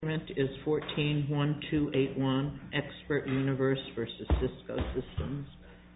Is 14-1281 Expert Universe versus Cisco Systems.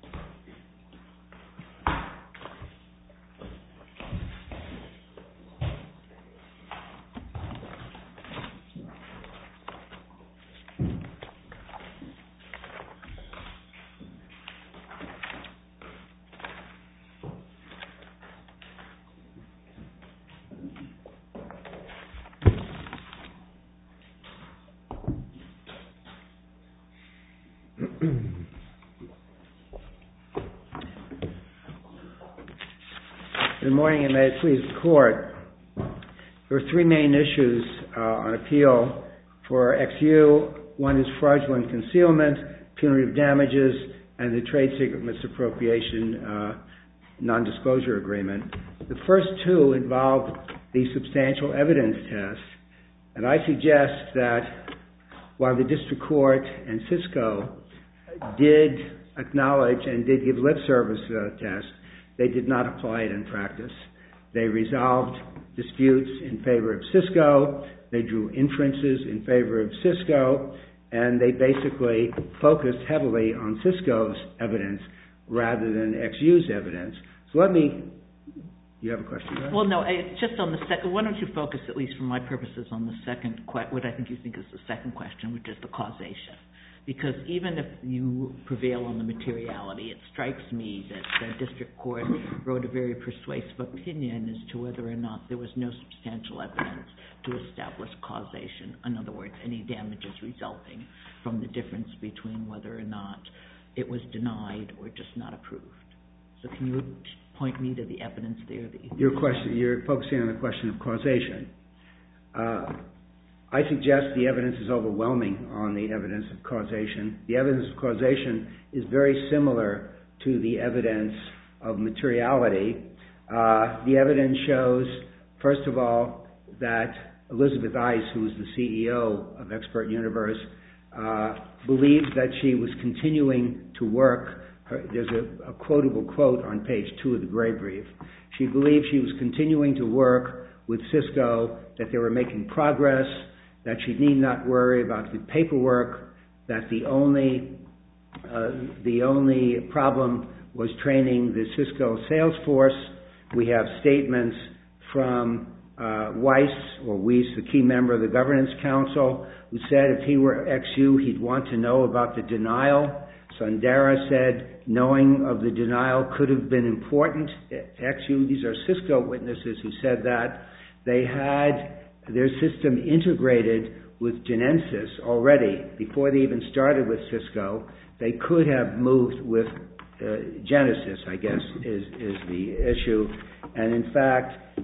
Good morning, and may it please the Court. There are three main issues on appeal for XU. One is fraudulent concealment, punitive damages, and the trade secret misappropriation non-disclosure agreement. The first two involve the substantial evidence test, and I suggest that while the District Court and Cisco did acknowledge and did give lip service to the test, they did not apply it in practice. They resolved disputes in favor of Cisco, they drew inferences in favor of Cisco, and they basically focused heavily on Cisco's evidence rather than XU's evidence. So you have a question, right? Well, no, just on the second, why don't you focus, at least for my purposes, on the second, what I think you think is the second question, which is the causation. Because even if you prevail on the materiality, it strikes me that the District Court wrote a very persuasive opinion as to whether or not there was no substantial evidence to establish causation. In other words, any damages resulting from the difference between whether or not it was denied or just not approved. So can you point me to the evidence there that you think? You're focusing on the question of causation. I suggest the evidence is overwhelming on the evidence of causation. The evidence of causation is very similar to the evidence of materiality. The evidence shows, first of all, that Elizabeth Ice, who was the CEO of Expert Universe, believed that she was continuing to work. There's a quotable quote on page 2 of the gray brief. She believed she was continuing to work with Cisco, that they were making progress, that she need not worry about the paperwork, that the only problem was training the Cisco sales force. We have statements from Weiss, the key member of the Governance Council, who said if he were XU, he'd want to know about the denial. Sundara said knowing of the denial could have been important. XU, these are Cisco witnesses who said that. They had their system integrated with Genesis already. Before they even started with Cisco, they could have moved with Genesis, I guess, is the issue. And in fact,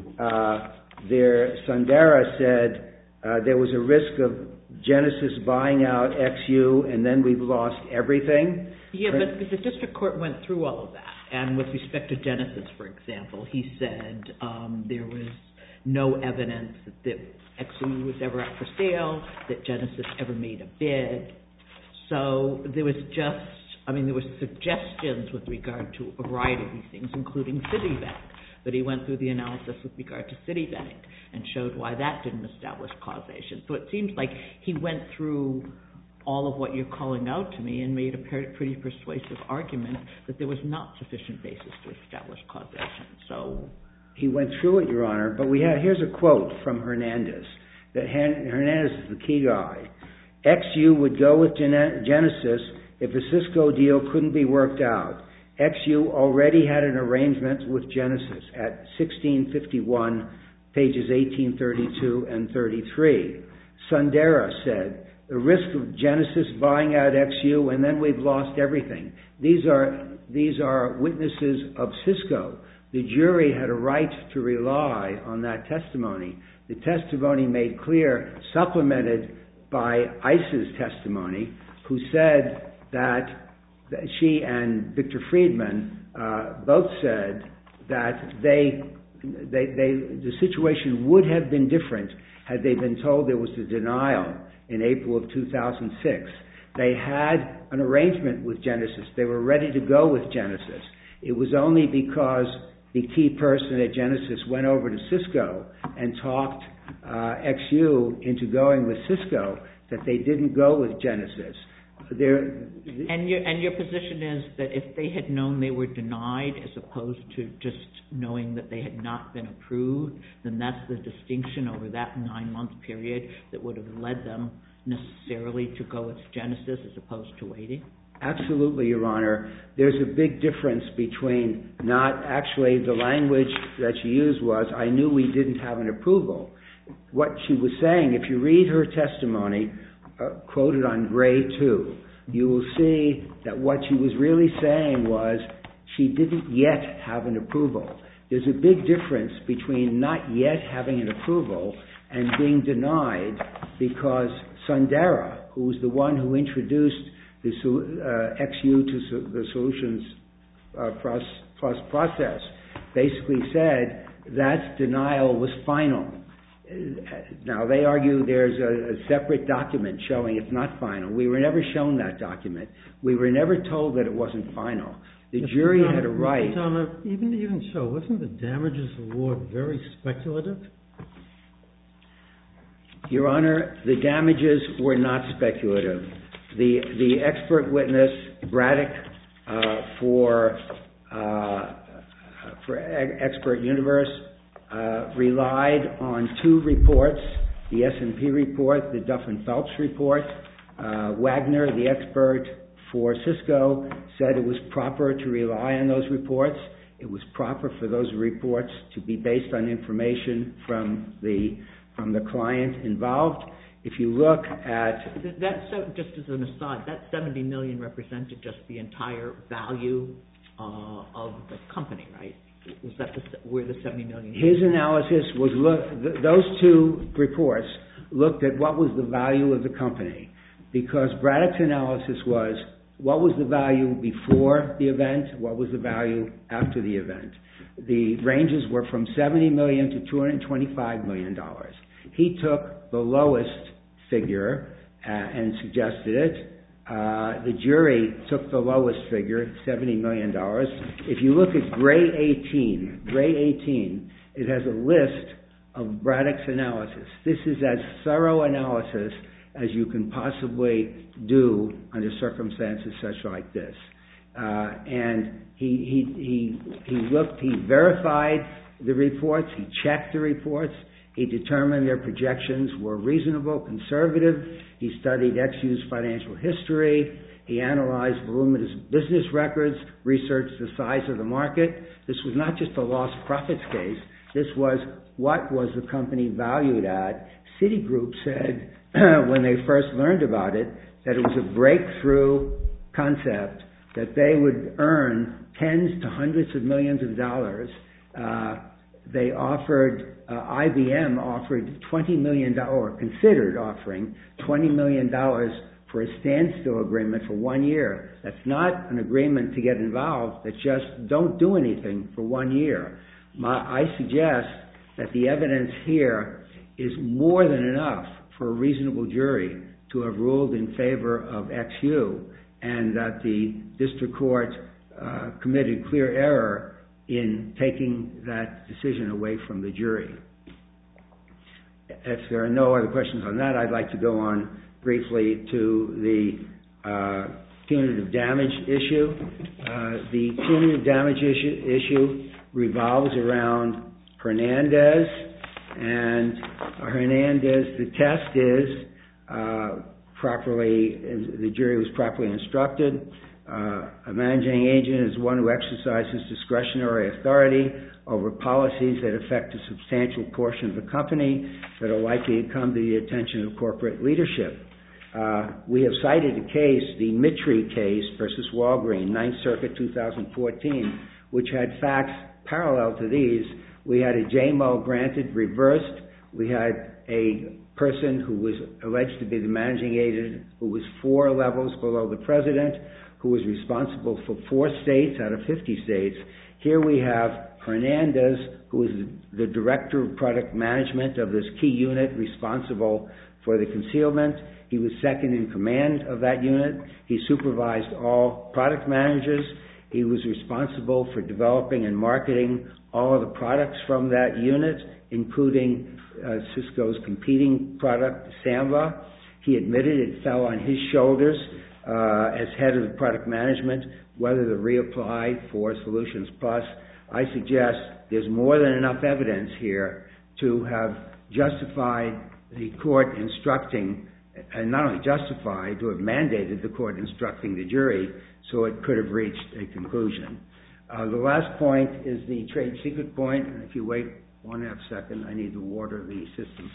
Sundara said there was a risk of Genesis buying out XU and then we've lost everything. Yeah, but the District Court went through all of that. And with respect to Genesis, for example, he said there was no evidence that XU was ever up for sale, that Genesis ever made a bid. So there was there were suggestions with regard to a variety of these things, including Citibank. But he went through the analysis with regard to Citibank and showed why that didn't establish causation. So it seems like he went through all of what you're calling out to me and made a pretty persuasive argument that there was not sufficient basis to establish causation. So he went through it, Your Honor, but here's a quote from Hernandez. Hernandez is the key guy. XU would go with Genesis if a Cisco deal couldn't be worked out. XU already had an arrangement with Genesis at 1651, pages 1832 and 33. Sundara said, the risk of Genesis buying out XU and then we've lost everything. These are witnesses of Cisco. The jury had a right to rely on that testimony. The testimony made clear, supplemented by ICE's testimony, who said that she and Victor Friedman both said that the situation would have been different had they been told there was a denial in April of 2006. They had an arrangement with Genesis. They were ready to go with Genesis. It was only because the key person at Genesis went over to Cisco and talked XU into going with Cisco that they didn't go with Genesis. And your position is that if they had known they were denied as opposed to just knowing that they had not been approved, then that's the distinction over that 9-month period that would have led them necessarily to go with Genesis as opposed to waiting? Absolutely, Your Honor. There's a big difference between not actually the language that she used was, I knew we didn't have an approval. What she was saying, if you read her testimony, quoted on Gray 2, you will see that what she was really saying was she didn't yet have an approval. There's a big difference between not yet having an approval and being denied because Sundara, who was the one who introduced the XU to the Solutions Plus process, basically said that denial was final. Now, they argue there's a separate document showing it's not final. We were never shown that document. We were never told that it wasn't final. The jury had a right... Even so, wasn't the damages award very speculative? Your Honor, the damages were not speculative. The expert witness, Braddock, for Expert Universe, relied on 2 reports, the S&P report, the Duff and Phelps report. Wagner, the expert for Cisco, said it was proper to rely on those reports. It was proper for those reports to be based on information from the client involved. If you look at... just as an aside, that $70 million represented just the entire value of the company, right? Was that where the $70 million... His analysis was... Those 2 reports looked at what was the value of the company, because Braddock's analysis was what was the value before the event, what was the value after the event. The ranges were from $70 million to $225 million. He took the lowest figure and suggested it. The jury took the lowest figure, $70 million. If you look at Gray 18, it has a list of Braddock's analysis. This is as thorough analysis as you can possibly do under circumstances such like this. And he verified the reports, he checked the reports, he determined their projections were reasonable, conservative. He studied XU's financial history. He analyzed voluminous business records, researched the size of the market. This was not just a lost profits case. This was what was the company valued at. Citigroup said when they first learned about it that it was a breakthrough concept, that they would earn tens to hundreds of millions of dollars. They offered, IBM offered $20 million, or considered offering $20 million for a standstill agreement for 1 year. That's not an agreement to get involved. That's just don't do anything for 1 year. I suggest that the evidence here is more than enough for a reasonable jury to have ruled in favor of XU, and that the district court committed clear error in taking that decision away from the jury. If there are no other questions on that, I'd like to go on briefly to the punitive damage issue. The punitive damage issue revolves around Hernandez, and Hernandez, the test is the jury was properly instructed. A managing agent is one who exercises discretionary authority over policies that affect a substantial portion of the company that are likely to come to the attention of corporate leadership. We have cited a case, the Mitri case versus Walgreen, 9th Circuit 2014, which had facts parallel to these. We had a JMO granted reversed. We had a person who was alleged to be the managing agent who was 4 levels below the president, who was responsible for 4 states out of 50 states. Here we have Hernandez, who is the director of product management of this key unit responsible for the concealment. He was second in command of that unit. He supervised all product managers. He was responsible for developing and marketing all of the products from that unit, including Cisco's competing product, Samba. He admitted it fell on his shoulders as head of the product management, whether to reapply for Solutions Plus. I suggest there's more than enough evidence here to have justified the court instructing, and not only justified, to have mandated the court instructing the jury so it could have reached a conclusion. The last point is the trade secret point, and if you wait 1.5 seconds, I need to water the system.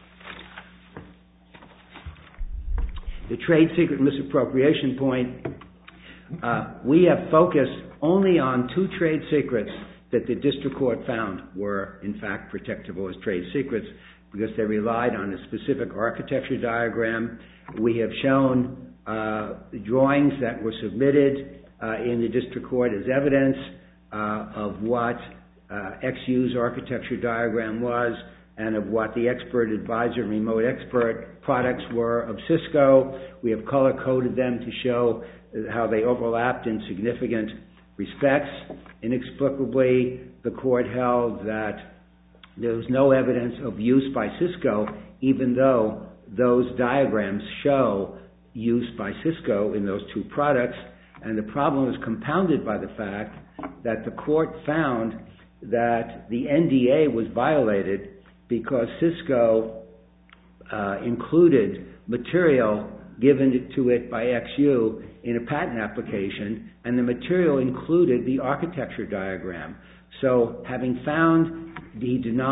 The trade secret misappropriation point, we have focused only on 2 trade secrets that the district court found were in fact protectable as trade secrets because they relied on a specific architecture diagram. We have shown drawings that were submitted in the district court as evidence of what XU's architecture diagram was and of what the expert advisor and remote expert products were of Cisco. We have color-coded them to show how they overlapped in significant respects. Inexplicably, the court held that there was no evidence of use by Cisco, even though those diagrams show use by Cisco in those 2 products. And the problem is compounded by the fact that the court found that the NDA was violated because Cisco included material given to it by XU in a patent application, and the material included the architecture diagram. So having found he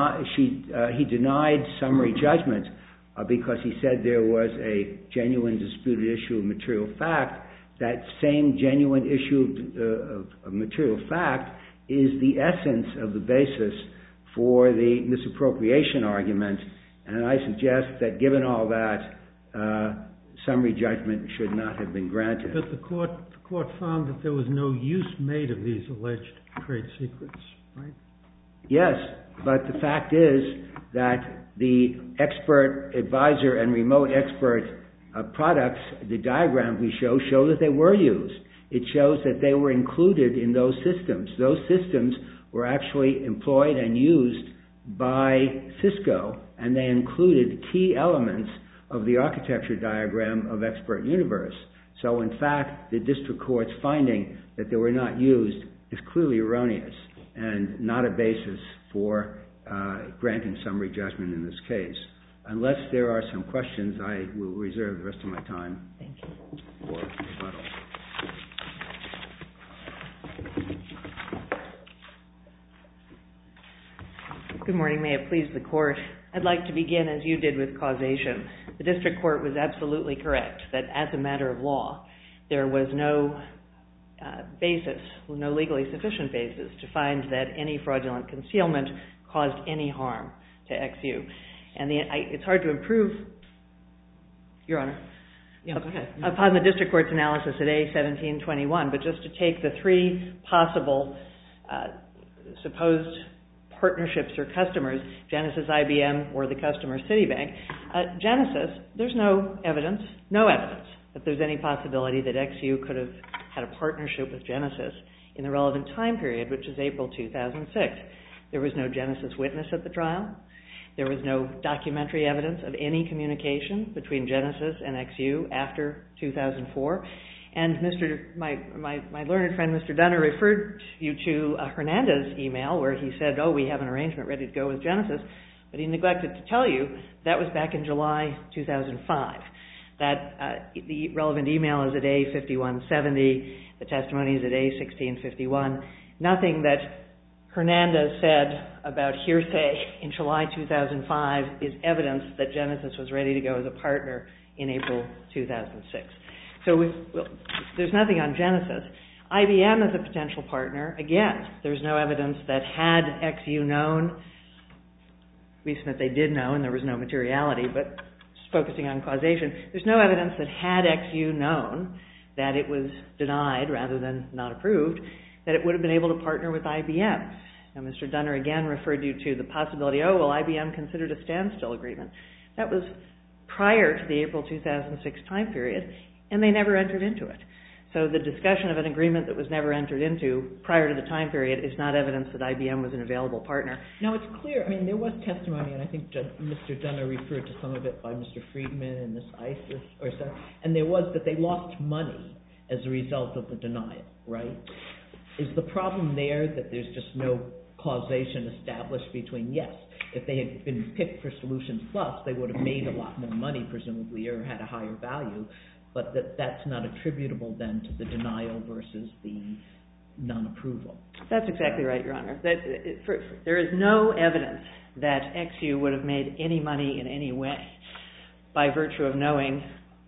denied summary judgment because he said there was a genuine disputed issue of material fact, that same genuine issue of material fact is the essence of the basis for the misappropriation argument, and I suggest that given all that, summary judgment should not have been granted. But the court found that there was no use made of these alleged trade secrets, right? Yes, but the fact is that the expert advisor and remote expert products, the diagram we show that they were used. It shows that they were included in those systems. Those systems were actually employed and used by Cisco, and they included key elements of the architecture diagram of Expert Universe. So in fact, the district court's finding that they were not used is clearly erroneous and not a basis for granting summary judgment in this case. Unless there are some questions, I will reserve the rest of my time. Thank you. For rebuttal. Good morning. May it please the court. I'd like to begin as you did with causation. The district court was absolutely correct that as a matter of law, there was no basis, no legally sufficient basis to find that any fraudulent concealment caused any harm to XU. And it's hard to improve, Your Honor, upon the district court's analysis at A1721, but just to take the 3 possible supposed partnerships or customers, Genesis, IBM, or the customer Citibank. Genesis, there's no evidence that there's any possibility that XU could have had a partnership with Genesis in the relevant time period, which is April 2006. There was no Genesis witness at the trial. There was no documentary evidence of any communication between Genesis and XU after 2004. And my learned friend, Mr. Dunner, referred you to a Hernandez email where he said, we have an arrangement ready to go with Genesis, but he neglected to tell you that was back in July 2005. That the relevant email is at A5170, the testimony is at A1651. Nothing that Hernandez said about hearsay in July 2005 is evidence that Genesis was ready to go as a partner in April 2006. So there's nothing on Genesis. IBM as a potential partner, again, there's no evidence that had XU known, at least that they did know and there was no materiality, but focusing on causation, there's no evidence that had XU known that it was denied rather than not approved, that it would have been able to partner with IBM. Now, Mr. Dunner again referred you to the possibility, IBM considered a standstill agreement. That was prior to the April 2006 time period, and they never entered into it. So the discussion of an agreement that was never entered into prior to the time period is not evidence that IBM was an available partner. Now, it's clear, I mean, there was testimony, and I think Mr. Dunner referred to some of it by Mr. Friedman and Ms. Isis, or so, and there was that they lost money as a result of the denial, right? Is the problem there that there's just no causation established between, yes, if they had been picked for Solutions Plus, they would have made a lot more money, presumably, or had a higher value, but that's not attributable then to the denial versus the non-approval? That's exactly right, Your Honor. There is no evidence that XU would have made any money in any way by virtue of knowing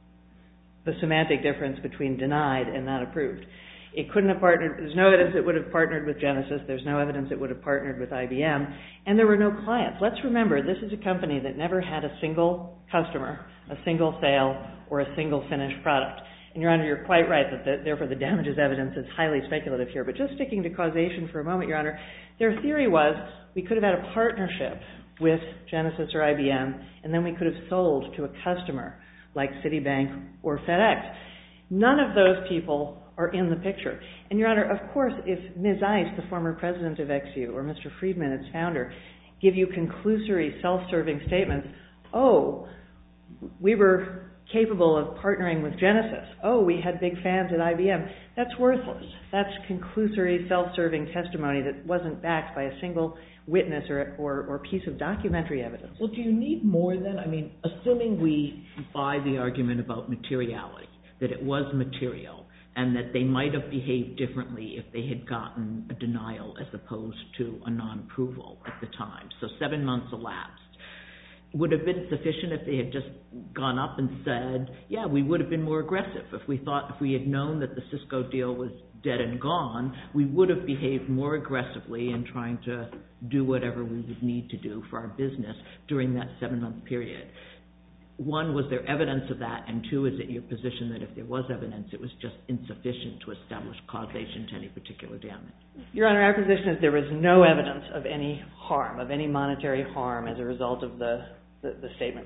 the semantic difference between denied and not approved. It couldn't have partnered, there's no evidence it would have partnered with Genesis, there's no evidence it would have partnered with IBM, and there were no clients. Let's remember, this is a company that never had a single customer, a single sale, or a single finished product. And Your Honor, you're quite right that therefore the damages evidence is highly speculative here. But just sticking to causation for a moment, Your Honor, their theory was we could have had a partnership with Genesis or IBM, and then we could have sold to a customer like Citibank or FedEx. None of those people are in the picture. And Your Honor, of course, if Ms. Ice, the former president of XU, or Mr. Friedman, its founder, give you conclusory, self-serving statements, oh, we were capable of partnering with Genesis, oh, we had big fans at IBM, that's worthless. That's conclusory, self-serving testimony that wasn't backed by a single witness or piece of documentary evidence. Well, do you need more than, I mean, assuming we buy the argument about materiality, that it was material, and that they might have behaved differently if they had gotten a denial as opposed to a non-approval at the time. So 7 months elapsed. Would have been sufficient if they had just gone up and said, yeah, we would have been more aggressive. If we had known that the Cisco deal was dead and gone, we would have behaved more aggressively in trying to do whatever we would need to do for our business during that 7-month period. One, was there evidence of that? And two, is it your position that if there was evidence, it was just insufficient to establish causation to any particular damage? Your Honor, our position is there was no evidence of any harm, of any monetary harm as a result of the statement.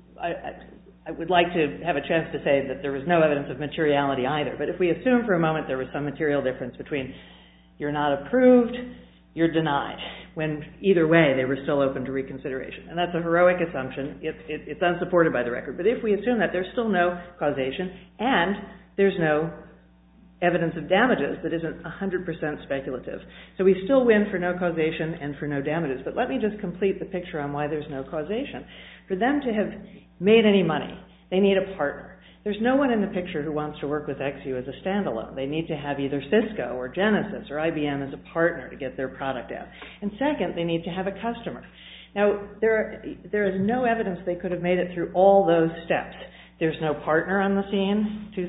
I would like to have a chance to say that there was no evidence of materiality either, but if we assume for a moment there was some material difference between you're not approved, you're denied, when either way they were still open to reconsideration. And that's a heroic assumption. It's unsupported by the record. But if we assume that, there's still no causation and there's no evidence of damages that isn't 100% speculative. So we still win for no causation and for no damages. But let me just complete the picture on why there's no causation. For them to have made any money, they need a partner. There's no one in the picture who wants to work with XU as a standalone. They need to have either Cisco or Genesis or IBM as a partner to get their product out. And second, they need to have a customer. Now, there is no evidence they could have made it through all those steps. There's no partner on the scene in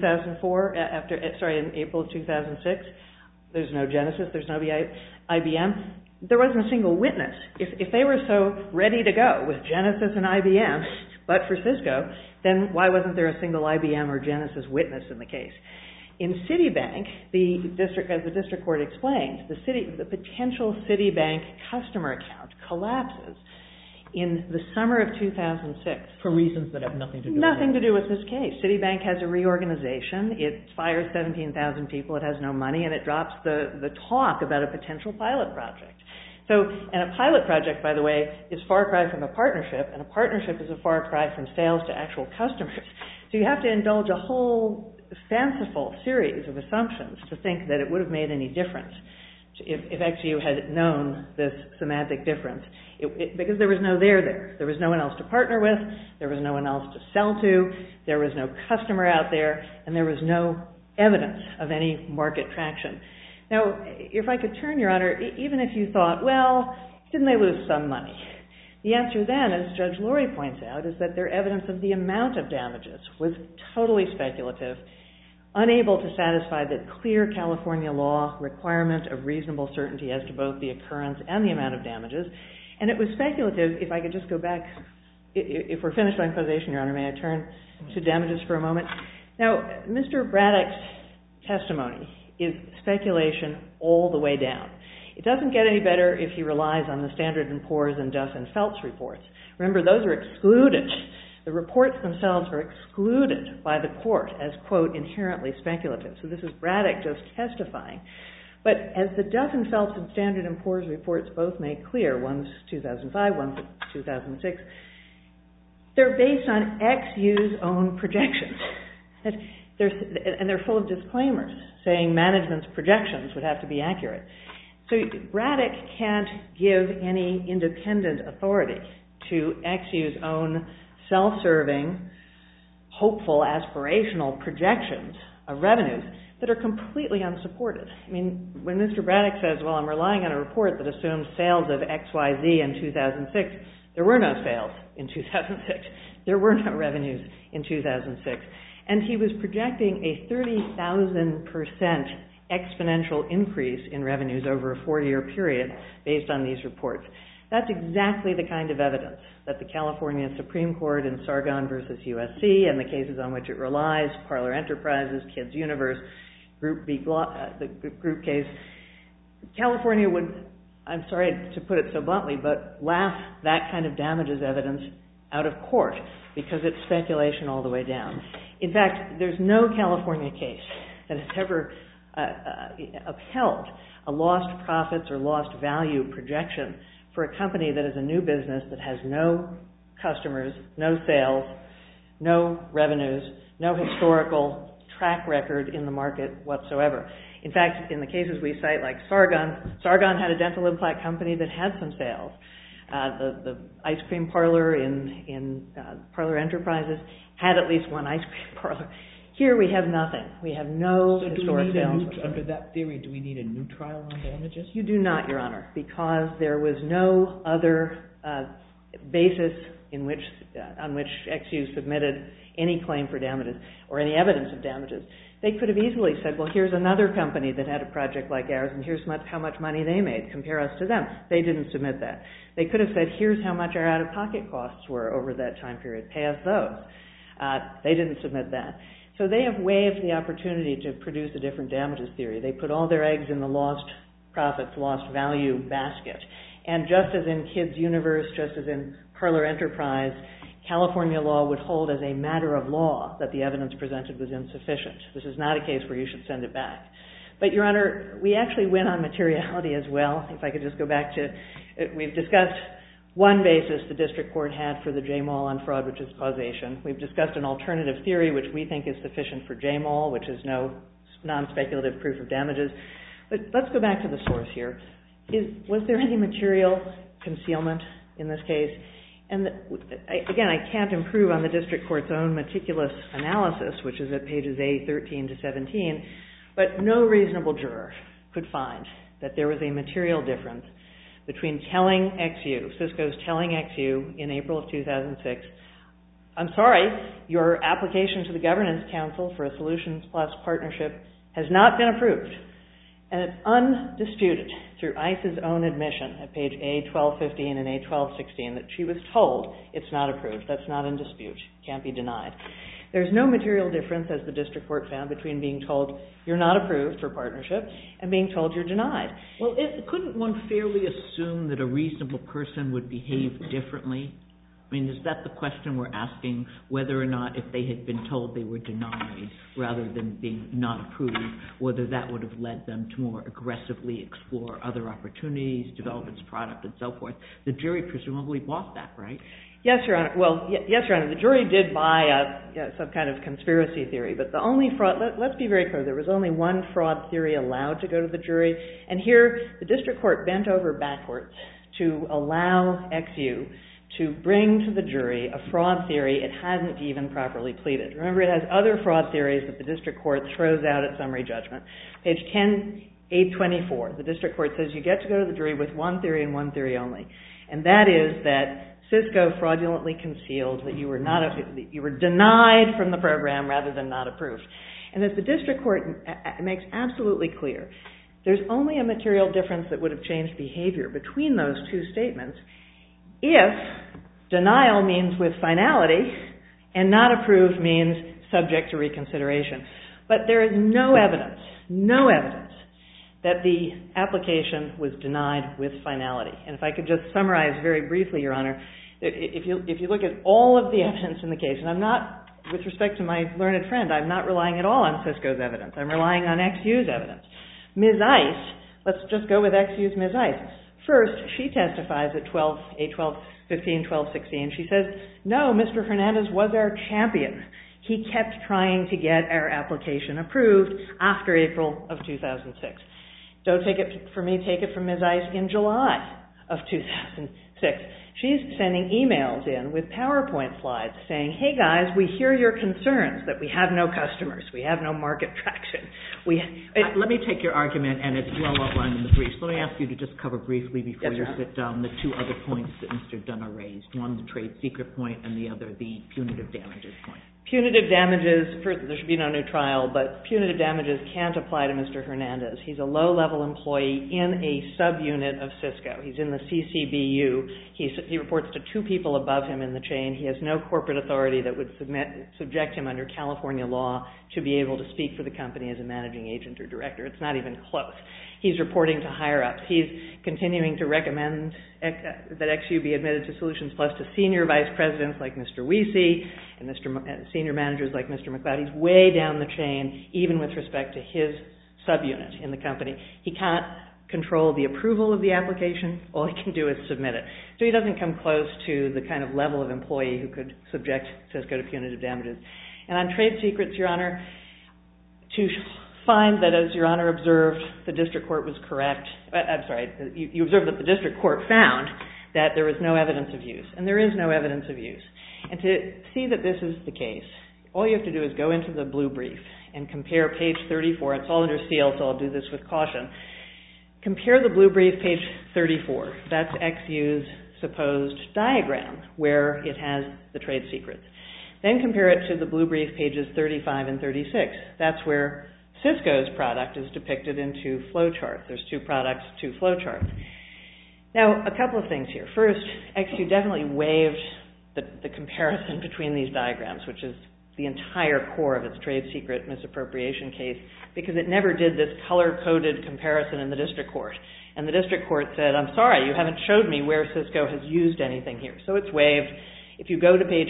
April of 2006. There's no Genesis. There's no IBM. There wasn't a single witness. If they were so ready to go with Genesis and IBM, but for Cisco, then why wasn't there a single IBM or Genesis witness in the case? In Citibank, as the district court explained, the potential Citibank customer account collapses in the summer of 2006. For reasons that have nothing to do with Nothing to do with this case. Citibank has a reorganization. It fires 17,000 people. It has no money, and it drops the talk about a potential pilot project. And a pilot project, by the way, is far cry from a partnership, and a partnership is a far cry from sales to actual customers. So you have to indulge a whole fanciful series of assumptions to think that it would have made any difference if XU had known this semantic difference. Because there was no there. There was no one else to partner with. There was no one else to sell to. There was no customer out there, and there was no evidence of any market traction. Now, if I could turn, Your Honor, even if you thought, well, didn't they lose some money? The answer then, as Judge Lurie points out, is that their evidence of the amount of damages was totally speculative, unable to satisfy the clear California law requirement of reasonable certainty as to both the occurrence and the amount of damages. And it was speculative. If I could just go back, if we're finished on causation, Your Honor, may I turn to damages for a moment? Now, Mr. Braddock's testimony is speculation all the way down. It doesn't get any better if he relies on the Standard & Poor's and Duff & Phelps reports. Remember, those are excluded The reports themselves are excluded by the court as, quote, inherently speculative. So this is Braddock just testifying. But as the Duff and Phelps and Standard & Poor's reports both make clear, one's 2005, one's 2006, they're based on XU's own projections. And they're full of disclaimers saying management's projections would have to be accurate. So Braddock can't give any independent authority to XU's own self-serving, hopeful, aspirational projections of revenues that are completely unsupported. I mean, when Mr. Braddock says, well, I'm relying on a report that assumes sales of XYZ in 2006, there were no sales in 2006. There were no revenues in 2006. And he was projecting a 30,000% exponential increase in revenues over a 4-year period based on these reports. That's exactly the kind of evidence that the California Supreme Court in Sargon versus USC and the cases on which it relies, Parlor Enterprises, Kids Universe, Group B, the group case, California would, I'm sorry to put it so bluntly, but laugh that kind of damages evidence out of court because it's speculation all the way down. In fact, there's no California case that has ever upheld a lost profits or lost value projection for a company that is a new business that has no customers, no sales, no revenues, no historical track record in the market whatsoever. In fact, in the cases we cite like Sargon had a dental implant company that had some sales. The ice cream parlor in Parlor Enterprises had at least one ice cream parlor. Here we have nothing. We have no historic sales. Under that theory, do we need a new trial on damages? You do not, Your Honor, because there was no other basis on which XU submitted any claim for damages or any evidence of damages. They could have easily said, well, here's another company that had a project like ours, and here's how much money they made. Compare us to them. They didn't submit that. They could have said, here's how much our out-of-pocket costs were over that time period. Pay us those. They didn't submit that. So they have waived the opportunity to produce a different damages theory. They put all their eggs in the lost profits, lost value basket. And just as in Kids Universe, just as in Parlor Enterprise, California law would hold as a matter of law that the evidence presented was insufficient. This is not a case where you should send it back. But, Your Honor, we actually win on materiality as well. If I could just go back to, we've discussed one basis the district court had for the J-Mall on fraud, which is causation. We've discussed an alternative theory, which we think is sufficient for J-Mall, which is no non-speculative proof of damages. But let's go back to the source here. Was there any material concealment in this case? And again, I can't improve on the district court's own meticulous analysis, which is at pages A13 to 17, but no reasonable juror could find that there was a material difference between telling XU, Cisco's telling XU in April of 2006, I'm sorry, your application to the Governance Council for a Solutions Plus partnership has not been approved. And it's undisputed through ICE's own admission at page A1215 and A1216 that she was told it's not approved. That's not in dispute. Can't be denied. There's no material difference, as the district court found, between being told you're not approved for partnership and being told you're denied. Well, couldn't one fairly assume that a reasonable person would behave differently? I mean, is that the question we're asking, whether or not if they had been told they were denied rather than being not approved, whether that would have led them to more aggressively explore other opportunities, develop its product, and so forth? The jury presumably bought that, right? Yes, Your Honor. Well, yes, Your Honor. The jury did buy some kind of conspiracy theory, but the only fraud, let's be very clear, there was only one fraud theory allowed to go to the jury, and here the district court bent over backwards to allow XU to bring to the jury a fraud theory it hadn't even properly pleaded. Remember, it has other fraud theories that the district court throws out at summary judgment. Page 10-824, the district court says you get to go to the jury with one theory and one theory only, and that is that Cisco fraudulently concealed that you were denied from the program rather than not approved. And as the district court makes absolutely clear, there's only a material difference that would have changed behavior between those two statements if denial means with finality and not approved means subject to reconsideration. But there is no evidence that the application was denied with finality. And if I could just summarize very briefly, Your Honor, If you look at all of the evidence in the case, and I'm not, with respect to my learned friend, I'm not relying at all on Cisco's evidence. I'm relying on XU's evidence. Ms. Ice, let's just go with XU's Ms. Ice. First, she testifies at 8/12/15, 12/16. She says, no, Mr. Hernandez was our champion. He kept trying to get our application approved after April of 2006. Don't take it from me, take it from Ms. Ice in July of 2006. She's sending emails in with PowerPoint slides saying, hey guys, we hear your concerns that we have no customers, we have no market traction. Let me take your argument, and it's well outlined in the briefs. Let me ask you to just cover briefly before you sit down the two other points that Mr. Dunner raised. One, the trade secret point, and the other, the punitive damages point. Punitive damages, first, there should be no new trial, but punitive damages can't apply to Mr. Hernandez. He's a low-level employee in a subunit of Cisco. He's in the CCBU. He reports to two people above him in the chain. He has no corporate authority that would subject him under California law to be able to speak for the company as a managing agent or director. It's not even close. He's reporting to higher-ups. He's continuing to recommend that XU be admitted to Solutions Plus to senior vice presidents like Mr. Weesey and senior managers like Mr. McLeod. He's way down the chain, even with respect to his subunit in the company. He can't control the approval of the application. All he can do is submit it. So he doesn't come close to the kind of level of employee who could subject Cisco to punitive damages. And on trade secrets, Your Honor, to find that, as Your Honor observed, the district court was correct. You observed that the district court found that there was no evidence of use. And there is no evidence of use. And to see that this is the case, all you have to do is go into the blue brief and compare page 34. It's all under seal, so I'll do this with caution. Compare the blue brief, page 34. That's XU's supposed diagram where it has the trade secrets. Then compare it to the blue brief, pages 35 and 36. That's where Cisco's product is depicted in two flowcharts. There's two products, two flowcharts. Now, a couple of things here. First, XU definitely waived the comparison between these diagrams, which is the entire core of its trade secret misappropriation case, because it never did this color-coded comparison in the district court. And the district court said, I'm sorry, you haven't showed me where Cisco has used anything here. So it's waived. If you go to page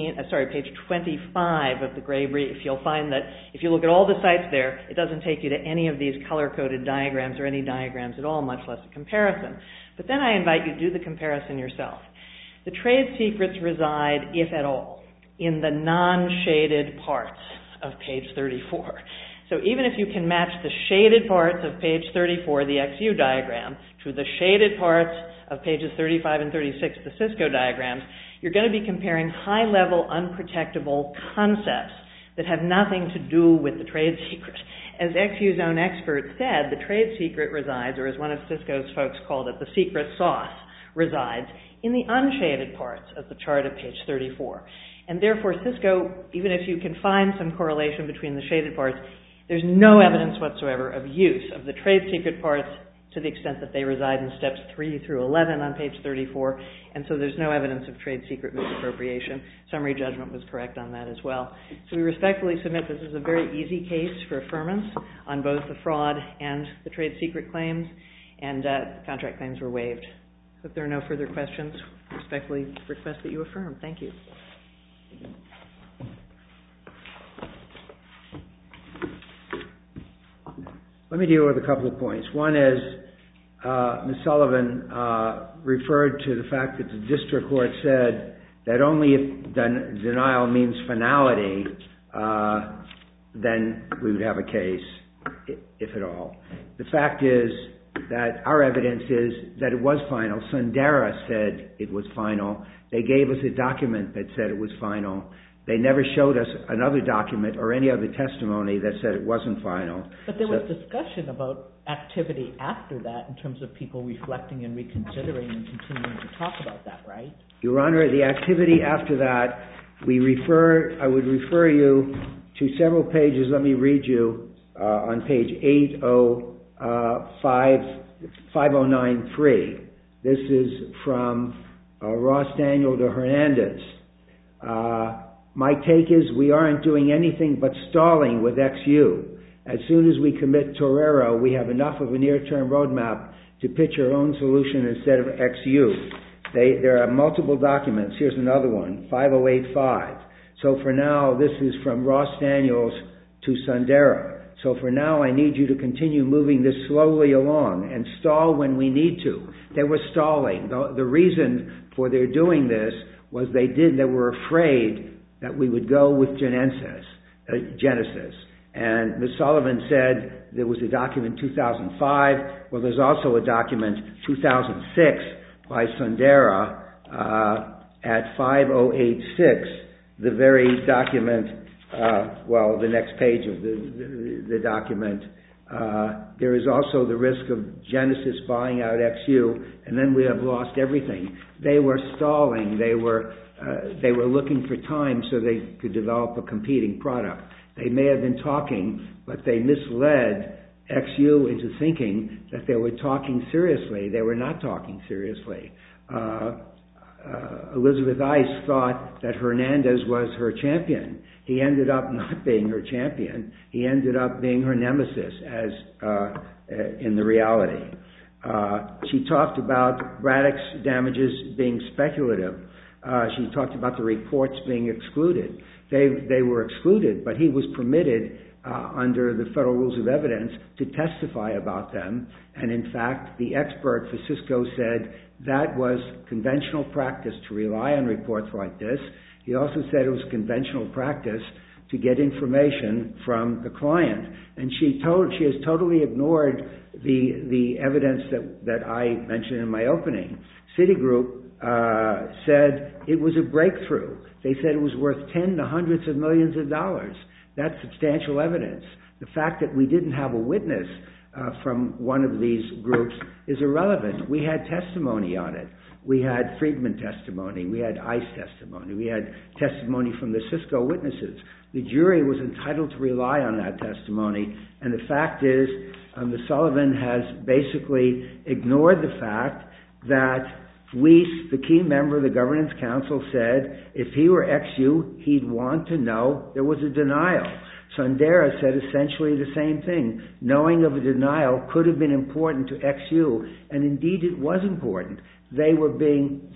25 of the gray brief, you'll find that if you look at all the sites there, it doesn't take you to any of these color-coded diagrams or any diagrams at all, much less a comparison. But then I invite you to do the comparison yourself. The trade secrets reside, if at all, in the non-shaded parts of page 34. So even if you can match the shaded parts of page 34, the XU diagram, to the shaded parts of pages 35 and 36, the Cisco diagrams, you're going to be comparing high-level, unprotectable concepts that have nothing to do with the trade secret. As XU's own expert said, the trade secret resides, or as one of Cisco's folks called it, the secret sauce resides in the unshaded parts of the chart at page 34. And therefore, Cisco, even if you can find some correlation between the shaded parts, there's no evidence whatsoever of use of the trade secret parts to the extent that they reside in steps 3 through 11 on page 34, and so there's no evidence of trade secret misappropriation. Summary judgment was correct on that as well. So we respectfully submit this is a very easy case for affirmance on both the fraud and the trade secret claims, and contract claims were waived. If there are no further questions, I respectfully request that you affirm. Thank you. Let me deal with a couple of points. One is Ms. Sullivan referred to the fact that the district court said that only if denial means finality, then we would have a case, if at all. The fact is that our evidence is that it was final. Sundara said it was final. They gave us a document that said it was final. They never showed us another document or any other testimony that said it wasn't final. But there was discussion about activity after that in terms of people reflecting and reconsidering and continuing to talk about that, right? Your Honor, the activity after that, I would refer you to several pages. Let me read you on page 5093. This is from Ross Daniel to Hernandez. My take is we aren't doing anything but stalling with XU. As soon as we commit Torero, we have enough of a near-term roadmap to pitch our own solution instead of XU. There are multiple documents. Here's another one, 5085. So for now, this is from Ross Daniels to Sundara. So for now, I need you to continue moving this slowly along and stall when we need to. They were stalling. The reason for their doing this was they were afraid that we would go with Genesis. And Ms. Sullivan said there was a document 2005. Well, there's also a document 2006 by Sundara at 5086. The very document, the next page of the document, there is also the risk of Genesis buying out XU, and then we have lost everything. They were stalling. They were looking for time so they could develop a competing product. They may have been talking, but they misled XU into thinking that they were talking seriously. They were not talking seriously. Elizabeth Ice thought that Hernandez was her champion. He ended up not being her champion. He ended up being her nemesis, as in the reality. She talked about Braddock's damages being speculative. She talked about the reports being excluded. They were excluded, but he was permitted under the Federal Rules of Evidence to testify about them. And in fact, the expert for Cisco said that was conventional practice to rely on reports like this. He also said it was conventional practice to get information from the client. And she has totally ignored the evidence that I mentioned in my opening. Citigroup said it was a breakthrough. They said it was worth tens to hundreds of millions of dollars. That's substantial evidence. The fact that we didn't have a witness from one of these groups is irrelevant. We had testimony on it. We had Friedman testimony. We had ICE testimony. We had testimony from the Cisco witnesses. The jury was entitled to rely on that testimony. And the fact is, Ms. Sullivan has basically ignored the fact that Weiss, the key member of the Governance Council, said if he were XU, he'd want to know there was a denial. Sundara said essentially the same thing. Knowing of a denial could have been important to XU, and indeed it was important. They were being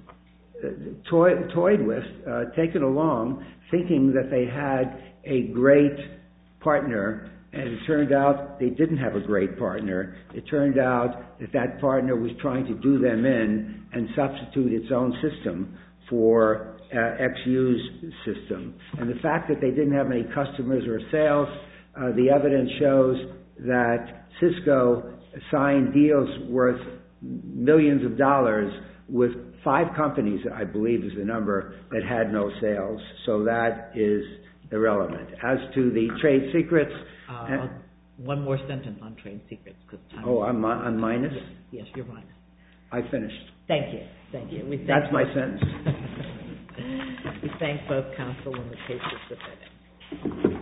toyed with, taken along, thinking that they had a great partner, and it turned out they didn't have a great partner. It turned out that that partner was trying to do them in and substitute its own system for XU's system. And the fact that they didn't have any customers or sales, the evidence shows that Cisco signed deals worth millions of dollars with 5 companies, I believe is the number, that had no sales. So that is irrelevant. As to the trade secrets... one more sentence on trade secrets. I'm minus? Yes, you're minus. I finished. Thank you. That's my sentence. We thank both counsel and the case is submitted.